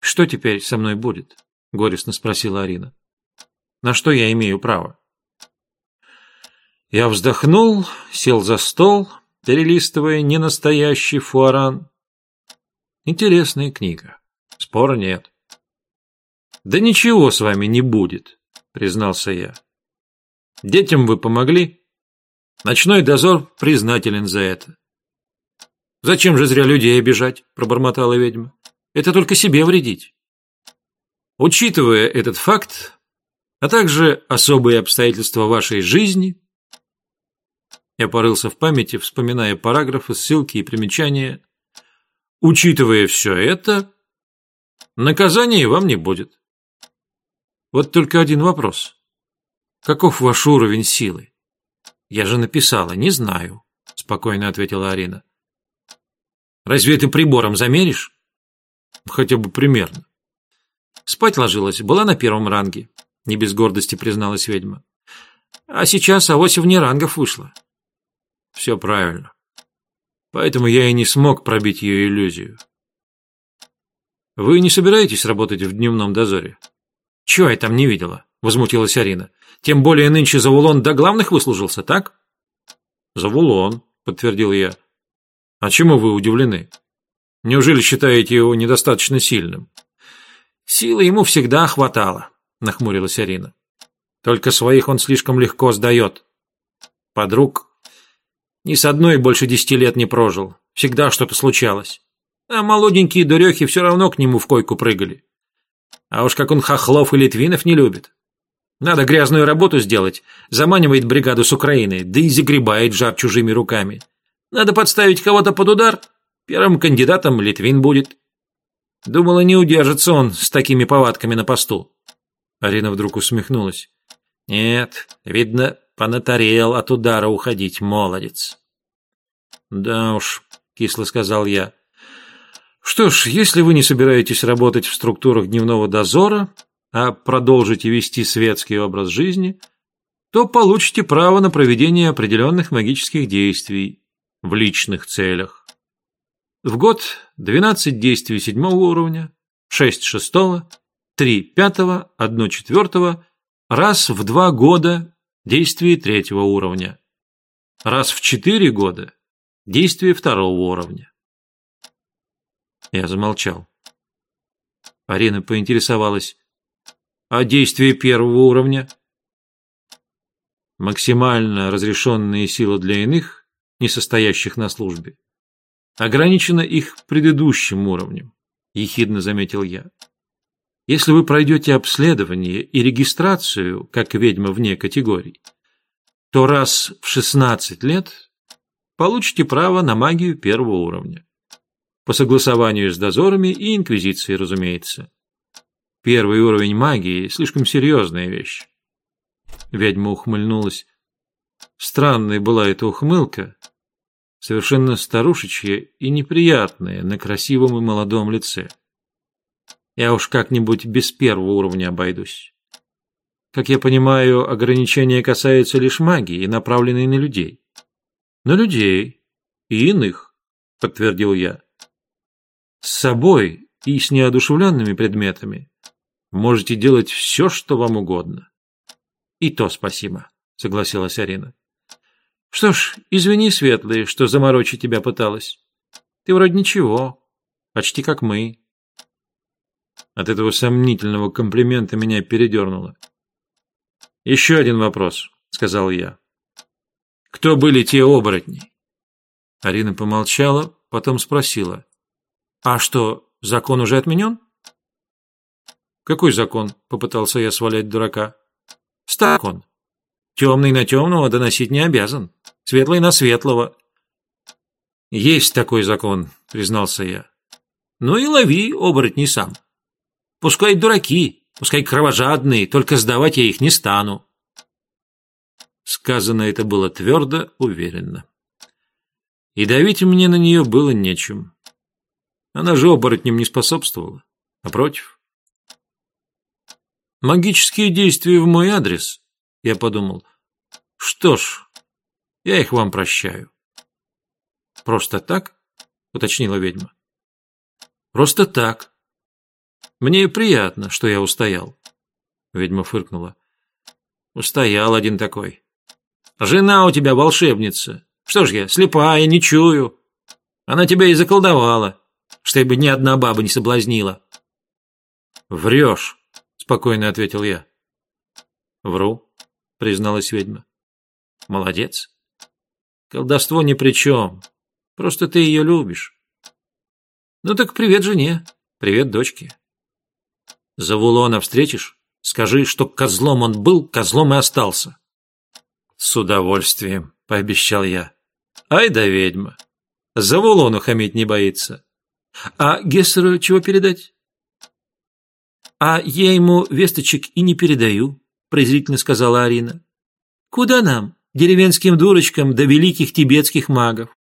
что теперь со мной будет? Горестно спросила Арина. На что я имею право? Я вздохнул, сел за стол, перелистывая ненастоящий фуаран. Интересная книга. Спора нет. Да ничего с вами не будет, признался я. Детям вы помогли. Ночной дозор признателен за это. Зачем же зря людей обижать, пробормотала ведьма. Это только себе вредить. Учитывая этот факт, а также особые обстоятельства вашей жизни, я порылся в памяти, вспоминая параграфы, ссылки и примечания. Учитывая все это, наказания вам не будет. Вот только один вопрос. Каков ваш уровень силы? Я же написала, не знаю, спокойно ответила Арина. Разве ты прибором замеришь? Хотя бы примерно. Спать ложилась, была на 1 ранге, не без гордости призналась ведьма. А сейчас авось вне рангов вышла. Все правильно. Поэтому я и не смог пробить ее иллюзию. Вы не собираетесь работать в дневном дозоре? Чего я там не видела? Возмутилась Арина. Тем более нынче Завулон до главных выслужился, так? Завулон, подтвердил я. А чему вы удивлены? Неужели считаете его недостаточно сильным? Силы ему всегда хватало, нахмурилась Арина. Только своих он слишком легко сдает. Подруг ни с одной больше 10 лет не прожил. Всегда что-то случалось. А молоденькие дурехи все равно к нему в койку прыгали. А уж как он хохлов и литвинов не любит. Надо грязную работу сделать, заманивает бригаду с Украины, да и загребает жар чужими руками. Надо подставить кого-то под удар, первым кандидатом Литвин будет. Думала, не удержится он с такими повадками на посту. Арина вдруг усмехнулась. Нет, видно, понатарел от удара уходить, молодец. Да уж, кисло сказал я. Что ж, если вы не собираетесь работать в структурах дневного дозора, а продолжите вести светский образ жизни, то получите право на проведение определенных магических действий в личных целях. В год 12 действий 7-го уровня, 6 6-го, 3 5-го, 1 4-го, раз в 2 года действие 3-го уровня, раз в 4 года действие 2-го уровня. Я замолчал. Арина поинтересовалась, а действие 1-го уровня? Максимально разрешенные силы для иных, не состоящих на службе, ограничено их предыдущим уровнем, ехидно заметил я. Если вы пройдете обследование и регистрацию, как ведьма вне категорий, то раз в 16 лет получите право на магию 1-го уровня. По согласованию с дозорами и инквизицией, разумеется. 1-й уровень магии – слишком серьезная вещь. Ведьма ухмыльнулась. Странная была эта ухмылка, совершенно старушечья и неприятная на красивом и молодом лице. Я уж как-нибудь без 1-го уровня обойдусь. Как я понимаю, ограничения касаются лишь магии, направленной на людей. На людей и иных, подтвердил я. С собой и с неодушевленными предметами можете делать все, что вам угодно. И то спасибо, согласилась Арина. Что ж, извини, Светлый, что заморочить тебя пыталась. Ты вроде ничего, почти как мы. От этого сомнительного комплимента меня передернуло. Еще один вопрос, сказал я. Кто были те оборотни? Арина помолчала, потом спросила. А что, закон уже отменен? Какой закон? Попытался я свалять дурака. Закон. Темный на темного доносить не обязан. Светлый на светлого. Есть такой закон, признался я. Ну и лови оборотней сам. Пускай дураки, пускай кровожадные, только сдавать я их не стану. Сказано это было твердо, уверенно. И давить мне на нее было нечем. Она же оборотням не способствовала, напротив. Магические действия в мой адрес, я подумал. Что ж, я их вам прощаю. Просто так? Уточнила ведьма. Просто так. Мне приятно, что я устоял. Ведьма фыркнула. Устоял один такой. Жена у тебя волшебница. Что ж я, слепая, не чую. Она тебя и заколдовала, чтобы ни одна баба не соблазнила. Врешь, спокойно ответил я. Вру, призналась ведьма. Молодец. Колдовство ни при чем. Просто ты ее любишь. Ну так привет жене, привет дочке. Завулона встретишь? Скажи, что козлом он был, козлом и остался. С удовольствием, пообещал я. Ай да ведьма. Завулону хамить не боится. А Гессеру чего передать? А я ему весточек и не передаю, презрительно сказала Арина. Куда нам, деревенским дурочкам, до великих тибетских магов?